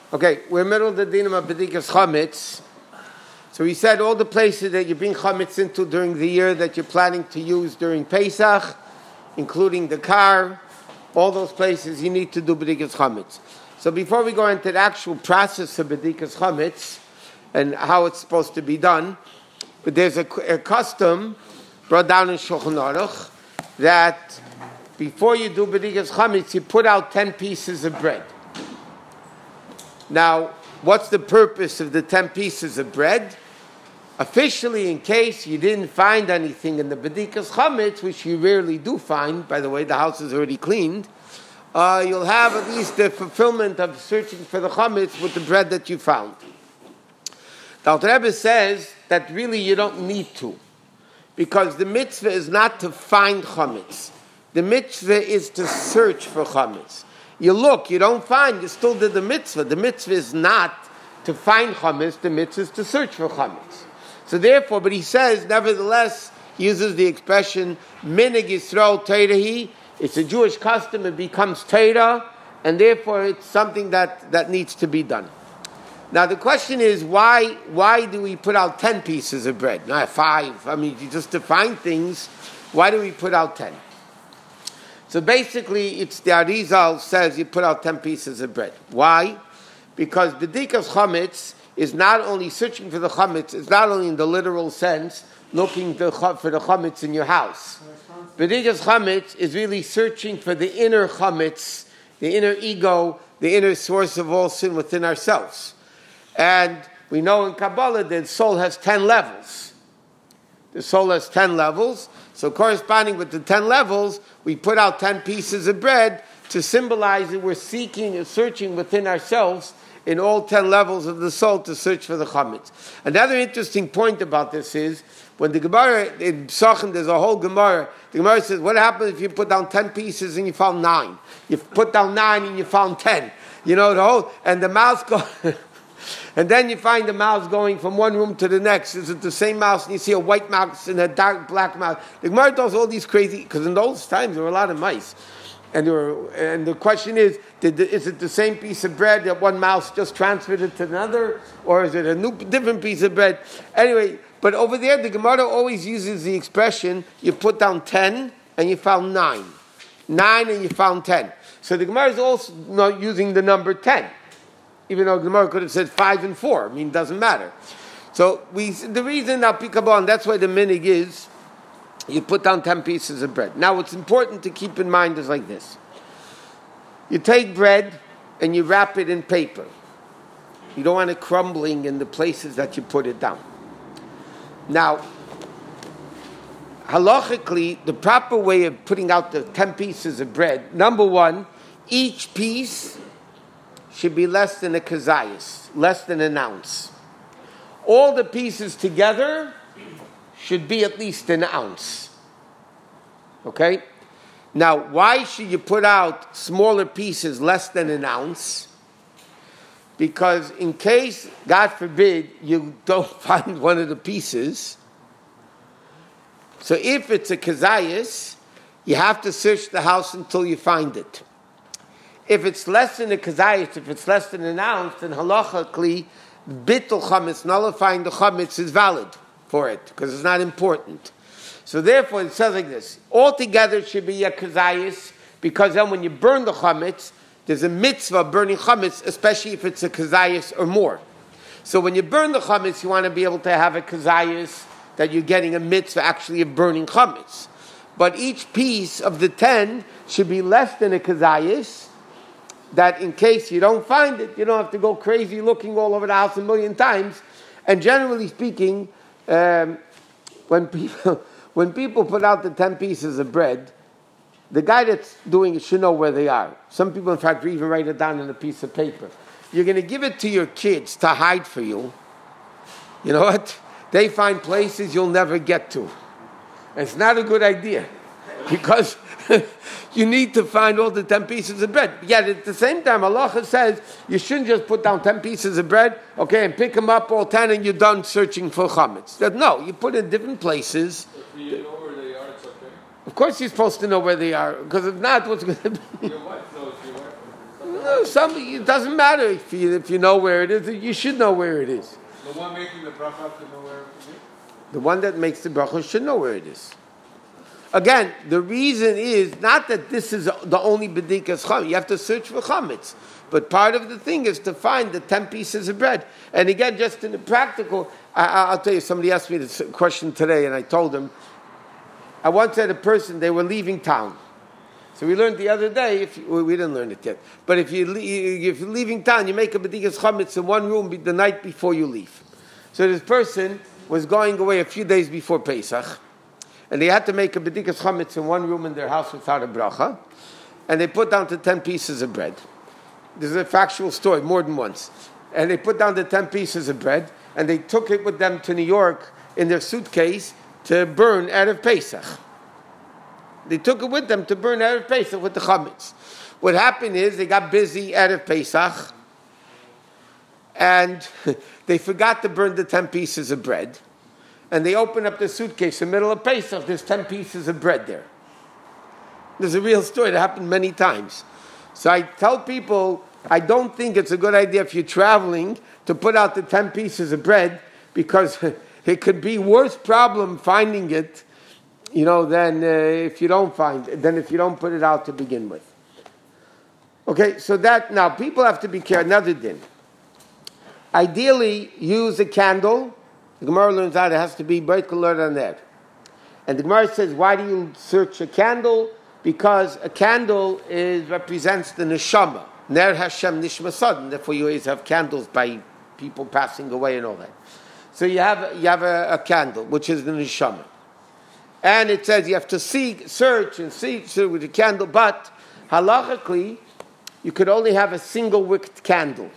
Okay, we're in the middle of the dinam of B'dikas Chametz. So we said all the places that you bring Chametz into during the year that you're planning to use during Pesach, including the car, all those places you need to do B'dikas Chametz. So before we go into the actual process of B'dikas Chametz and how it's supposed to be done, but there's a custom brought down in Shulchan Aruch that before you do B'dikas Chametz, you put out 10 pieces of bread. Now, what's the purpose of the 10 pieces of bread? Officially, in case you didn't find anything in the B'dikas Chametz, which you rarely do find, by the way, the house is already cleaned, you'll have at least the fulfillment of searching for the Chametz with the bread that you found. The Alter Rebbe says that really you don't need to, because the mitzvah is not to find Chametz. The mitzvah is to search for Chametz. You look, you don't find, you still did the mitzvah. The mitzvah is not to find chametz, the mitzvah is to search for chametz. So therefore, but he says, nevertheless, he uses the expression, minig Yisrael teirahi, it's a Jewish custom, it becomes teira, and therefore it's something that needs to be done. Now the question is, why do we put out 10 pieces of bread? Not 5. I mean, just to find things, why do we put out 10? So basically, it's the Arizal says you put out 10 pieces of bread. Why? Because B'dikas Chametz is not only searching for the Chametz, it's not only in the literal sense looking for the Chametz in your house. B'dikas Chametz is really searching for the inner Chametz, the inner ego, the inner source of all sin within ourselves. And we know in Kabbalah that the soul has 10 levels. The soul has 10 levels. So corresponding with the 10 levels, we put out 10 pieces of bread to symbolize that we're seeking and searching within ourselves in all 10 levels of the soul to search for the chametz. Another interesting point about this is, when the Gemara, in Psachim, there's a whole Gemara, the Gemara says, what happens if you put down 10 pieces and you found 9? You put down 9 and you found 10. You know, the whole, and the mouse goes... And then you find the mouse going from one room to the next. Is it the same mouse? And you see a white mouse and a dark black mouse. The Gemara does all these crazy, because in those times there were a lot of mice. And the question is it the same piece of bread that one mouse just transferred it to another? Or is it a different piece of bread? Anyway, but over there the Gemara always uses the expression, you put down 10 and you found 9. 9 and you found 10. So the Gemara is also not using the number 10. Even though Gemara could have said 5 and 4. I mean, it doesn't matter. So the reason now Pikabon, that's why the minig is, you put down 10 pieces of bread. Now what's important to keep in mind is like this. You take bread and you wrap it in paper. You don't want it crumbling in the places that you put it down. Now, halachically, the proper way of putting out the 10 pieces of bread, number one, each piece should be less than a kazayas, less than an ounce. All the pieces together should be at least an ounce. Okay? Now, why should you put out smaller pieces less than an ounce? Because in case, God forbid, you don't find one of the pieces, so if it's a kazayas, you have to search the house until you find it. If it's less than a kazayas, if it's less than an ounce, then halachically, bittul chametz, nullifying the chametz, is valid for it, because it's not important. So therefore, it says like this. Altogether it should be a kazayas, because then when you burn the chametz, there's a mitzvah of burning chametz, especially if it's a kazayas or more. So when you burn the chametz, you want to be able to have a kazayas, that you're getting a mitzvah actually of burning chametz. But each piece of the 10 should be less than a kazayas, that in case you don't find it, you don't have to go crazy looking all over the house a million times. And generally speaking, when people put out the 10 pieces of bread, the guy that's doing it should know where they are. Some people, in fact, even write it down on a piece of paper. You're going to give it to your kids to hide for you. You know what? They find places you'll never get to. It's not a good idea, because you need to find all the 10 pieces of bread. Yet at the same time, Allah says you shouldn't just put down 10 pieces of bread, okay, and pick them up all 10 and you're done searching for chametz. No, you put it in different places. If you know where they are, it's okay. Of course you're supposed to know where they are, because if not, what's going to be? Your wife knows your wife. It doesn't matter if you know where it is. You should know where it is. The one making the bracha have to know where it is? The one that makes the bracha should know where it is. Again, the reason is not that this is the only bedikas chametz. You have to search for chametz. But part of the thing is to find the 10 pieces of bread. And again, just in the practical, I'll tell you, somebody asked me this question today, and I told them, I once had a person, they were leaving town. So we learned the other day, we didn't learn it yet, but if you're leaving town, you make a bedikas chametz in one room the night before you leave. So this person was going away a few days before Pesach, and they had to make a bedikas chametz in one room in their house without a bracha, and they put down to 10 pieces of bread. This is a factual story, more than once. And they put down the 10 pieces of bread, and they took it with them to New York in their suitcase to burn out of Pesach. They took it with them to burn out of Pesach with the chametz. What happened is they got busy out of Pesach, and they forgot to burn the 10 pieces of bread. And they opened up the suitcase in the middle of Pesach. There's 10 pieces of bread there. There's a real story that happened many times. So I tell people, I don't think it's a good idea if you're traveling to put out the 10 pieces of bread, because it could be worse problem finding it, than if you don't put it out to begin with. Okay, so now people have to be careful. Another din. Ideally, use a candle. The Gemara learns out it has to be Beit Kolor on that. And the Gemara says, why do you search a candle? Because a candle represents the neshama. Ner Hashem nishma sadin. Therefore, you always have candles by people passing away and all that. So you have a candle, which is the neshama. And it says you have to search with a candle, but halachically, you could only have a single wicked candle.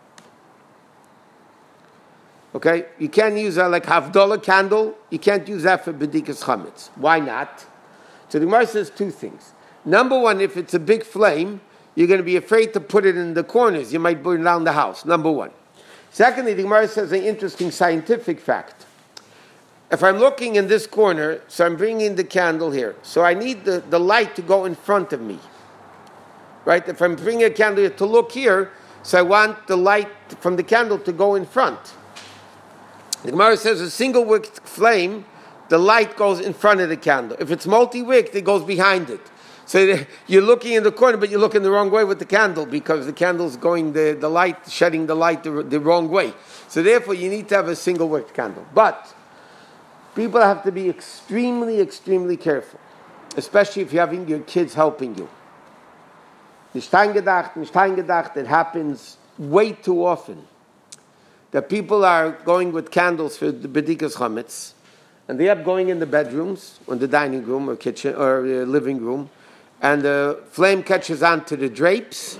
Okay? You can't use like Havdalah candle. You can't use that for bedikas chametz. Why not? So the Gemara says two things. Number one, if it's a big flame, you're going to be afraid to put it in the corners. You might burn down the house. Number one. Secondly, the Gemara says an interesting scientific fact. If I'm looking in this corner, so I'm bringing the candle here. So I need the light to go in front of me. Right? If I'm bringing a candle here to look here, so I want the light from the candle to go in front. The Gemara says a single wick flame, the light goes in front of the candle. If it's multi-wick, it goes behind it. So you're looking in the corner, but you're looking the wrong way with the candle, because the candle's going the light, shedding the light the wrong way. So therefore, you need to have a single wick candle. But people have to be extremely, extremely careful, especially if you're having your kids helping you. Nicht eingedacht, it happens way too often that people are going with candles for the bedikas chametz, and they are going in the bedrooms, or the dining room, or kitchen, or living room, and the flame catches on to the drapes.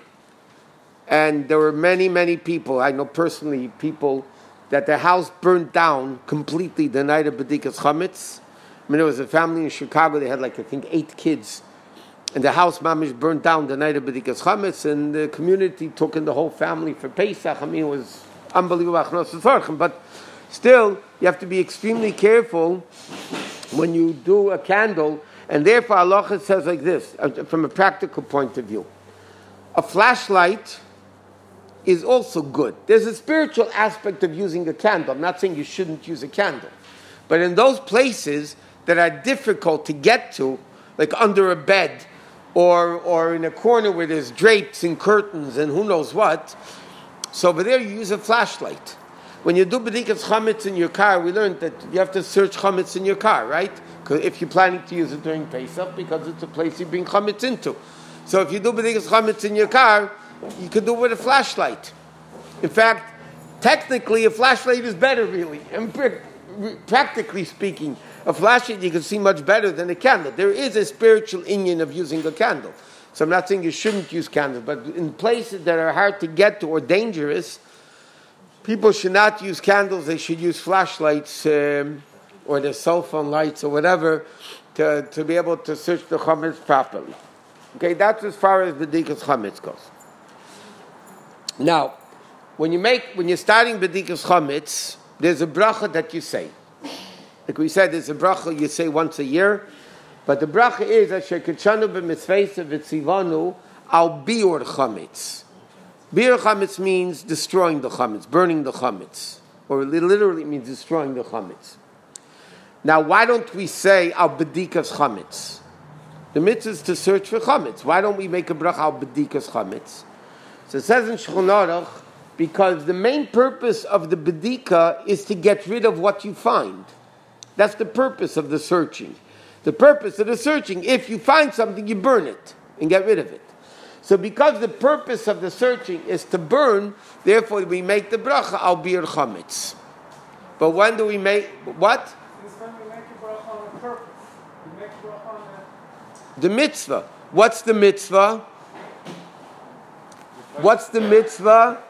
And there were many, many people, I know personally, people that their house burned down completely the night of bedikas chametz. I mean, there was a family in Chicago, they had I think 8 kids, and the house mamish burned down the night of bedikas chametz, and the community took in the whole family for Pesach. I mean, it was unbelievable. But still, you have to be extremely careful when you do a candle, and therefore Allah says like this, from a practical point of view. A flashlight is also good. There's a spiritual aspect of using a candle. I'm not saying you shouldn't use a candle. But in those places that are difficult to get to, like under a bed, or in a corner where there's drapes and curtains and who knows what, so over there you use a flashlight. When you do bedikas chametz in your car, we learned that you have to search chametz in your car, right? Because if you're planning to use it during Pesach, because it's a place you bring chametz into. So if you do bedikas chametz in your car, you could do it with a flashlight. In fact, technically, a flashlight is better, really. And practically speaking, a flashlight you can see much better than a candle. There is a spiritual inyan of using a candle. So I'm not saying you shouldn't use candles, but in places that are hard to get to or dangerous, people should not use candles. They should use flashlights or their cell phone lights or whatever to be able to search the chametz properly. Okay, that's as far as bedikas chametz goes. Now, when you're starting bedikas chametz, there's a bracha that you say. Like we said, there's a bracha you say once a year, but the bracha is Asher Kitshanu b'mitzvaysa v'tzivanu al biur chametz. Biur chametz means destroying the chametz, burning the chametz, or it literally means destroying the chametz. Now, why don't we say al bedikas chametz? The mitzvah is to search for chametz. Why don't we make a bracha al bedikas chametz? So it says in Shulchan Aruch, because the main purpose of the bedika is to get rid of what you find. That's the purpose of the searching. The purpose of the searching, if you find something, you burn it and get rid of it. So because the purpose of the searching is to burn, therefore we make the bracha al bir chametz. But when do we make, what? It's when we make a bracha on a purpose. We make a bracha on The mitzvah. What's the mitzvah? What's the mitzvah?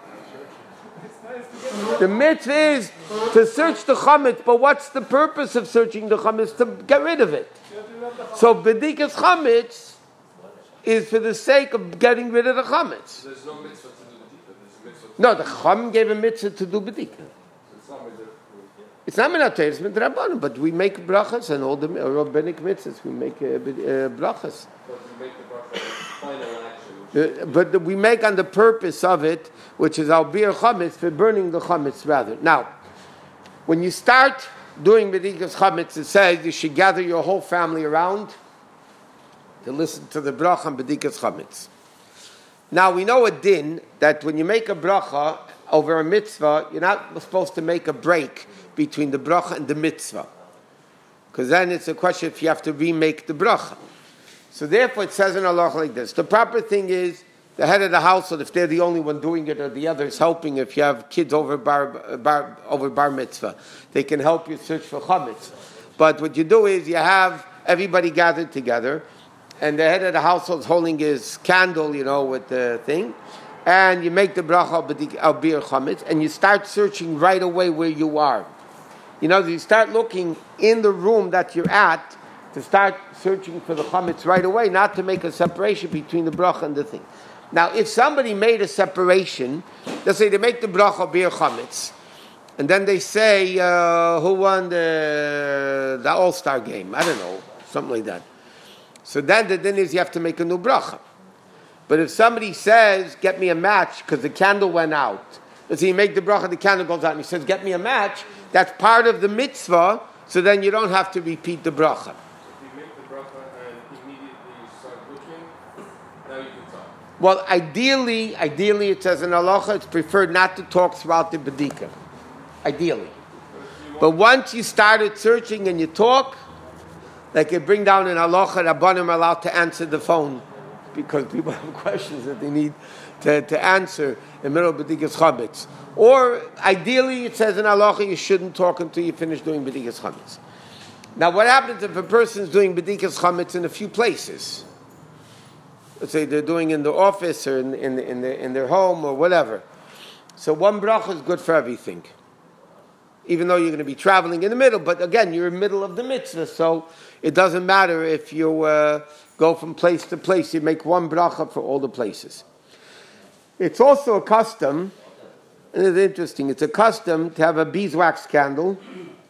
The mitzvah is to search the chametz, but what's the purpose of searching the chametz? To get rid of it. So bedikas chametz is for the sake of getting rid of the chametz. There's no mitzvah to do bedika. There's a mitzvah No, the chacham gave a mitzvah to do bedika. It's not minatei, it's midrabanan, but we make brachas and all the rabbinic mitzvahs. We make brachas. But we make the bracha final action. But we make on the purpose of it, which is al bir chametz, for burning the chametz rather. Now, when you start doing bedikas chametz, it says you should gather your whole family around to listen to the bracha on bedikas chametz. Now we know a din that when you make a bracha over a mitzvah, you're not supposed to make a break between the bracha and the mitzvah, because then it's a question if you have to remake the bracha. So therefore it says in Allah like this. The proper thing is the head of the household, if they're the only one doing it or the others helping, if you have kids over bar mitzvah, they can help you search for chametz. But what you do is you have everybody gathered together, and the head of the household is holding his candle, with the thing, and you make the bracha al bir chametz, and you start searching right away where you are. You start looking in the room that you're at, to start searching for the chametz right away, not to make a separation between the bracha and the thing. Now, if somebody made a separation, let's say they make the bracha bir chametz, and then they say, who won the All-Star game? I don't know, something like that. So then the din is you have to make a new bracha. But if somebody says, get me a match, because the candle went out, let's say you make the bracha, the candle goes out, and he says, get me a match, that's part of the mitzvah, so then you don't have to repeat the bracha. Well, ideally, it says in halacha, it's preferred not to talk throughout the bedika. Ideally. But once you started searching and you talk, like you bring down in halacha, Rabbanim are allowed to answer the phone, because people have questions that they need to answer in the middle of bedikas chametz. Or, ideally, it says in halacha, you shouldn't talk until you finish doing bedikas chametz. Now, what happens if a person is doing bedikas chametz in a few places? Let's say they're doing in the office or in their home or whatever. So one bracha is good for everything. Even though you're going to be traveling in the middle, but again, you're in the middle of the mitzvah, so it doesn't matter if you go from place to place. You make one bracha for all the places. It's also a custom, and it's interesting, it's a custom to have a beeswax candle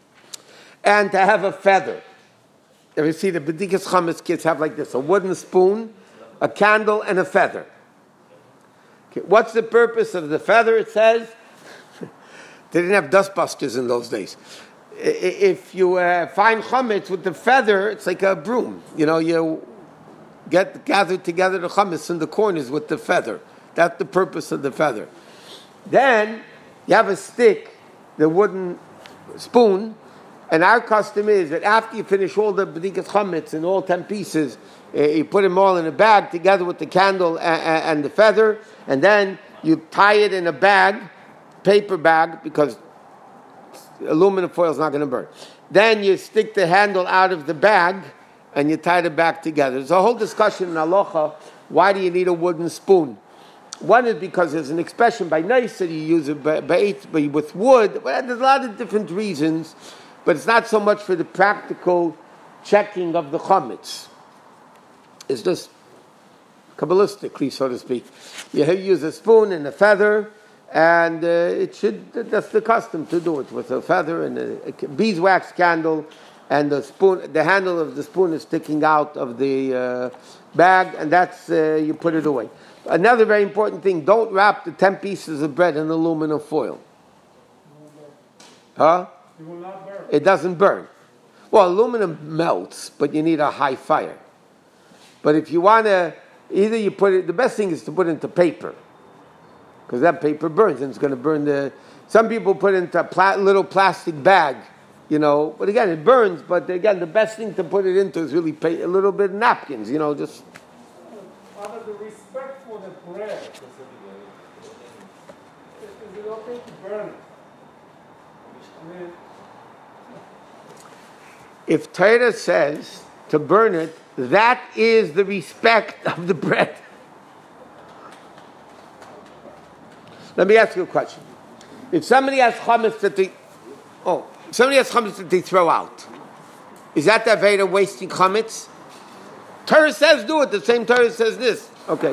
and to have a feather. If you see the bedikas chametz kids have like this, a wooden spoon, a candle, and a feather. Okay, what's the purpose of the feather? It says they didn't have dustbusters in those days. If you find chametz with the feather, it's like a broom. You gather together the chametz in the corners with the feather. That's the purpose of the feather. Then you have a stick, the wooden spoon, and our custom is that after you finish all the bedikas chametz in all 10 pieces, you put them all in a bag together with the candle and the feather, and then you tie it in a bag, paper bag, because aluminum foil is not going to burn. Then you stick the handle out of the bag, and you tie it back together. There's a whole discussion in halacha, why do you need a wooden spoon? One is because there's an expression by nice that you use it with wood. Well, there's a lot of different reasons, but it's not so much for the practical checking of the chametz. It's just Kabbalistically, so to speak. You use a spoon and a feather, and that's the custom to do it with a feather and a beeswax candle and the handle of the spoon is sticking out of the bag, and that's you put it away. Another very important thing: don't wrap the 10 pieces of bread in aluminum foil. Huh? It will not burn. It doesn't burn. Well, aluminum melts, but you need a high fire. But if you want to, either you put it. The best thing is to put it into paper, because that paper burns, and it's going to burn the. Some people put it into a little plastic bag, But again, it burns. But again, the best thing to put it into is really a little bit of napkins, just. Out of the respect for the bread, is it okay to burn it? I mean, If Torah says to burn it, that is the respect of the bread. Let me ask you a question. If somebody has chametz that they throw out, is that the Aveda wasting chametz? Torah says do it. The same Torah says this. Okay.